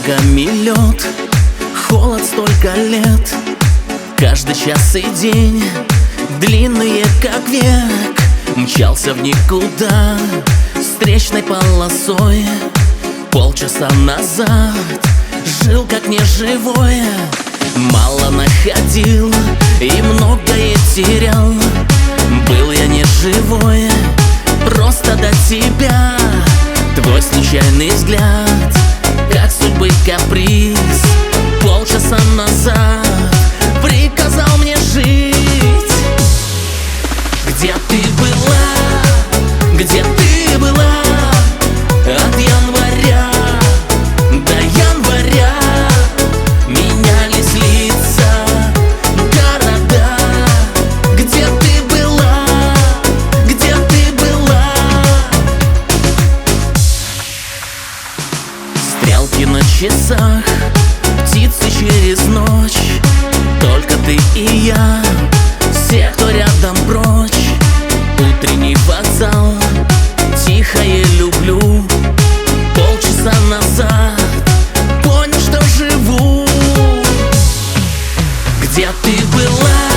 сугробками лед, холод столько лет. Каждый час и день, длинные как век, мчался в никуда встречной полосой. Полчаса назад жил как неживое, мало находил и многое терял. Был я не живое, просто до тебя. Твой случайный взгляд, как судьбы каприз, полчаса назад приказал мне жить. Где ты была? Где ты была? От января до января менялись лица, города. Где ты была? Где ты была? Стрелки на часах, птицы через ночь, только ты и я, все, кто рядом, прочь. Утренний вокзал, тихое люблю. Полчаса назад понял, что живу. Где ты была?